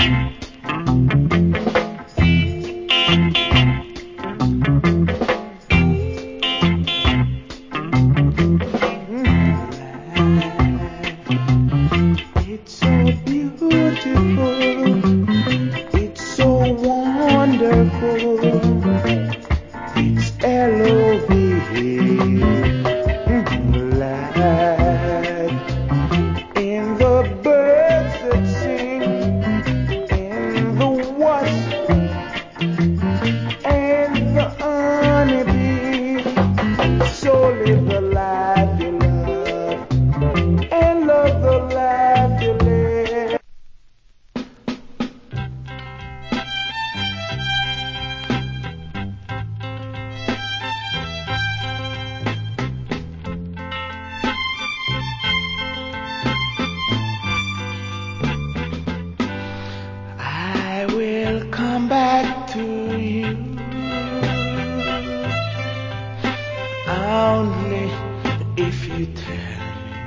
It's so beautiful, it's so wonderful, it's L-O-V-E, life in the birds that sing, in the wasp and the honeybee. So live the life you love and love the life you live. I will come back to you only if you tell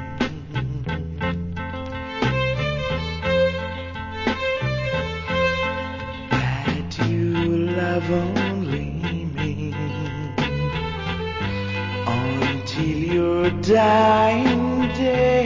that you love only me until your dying day.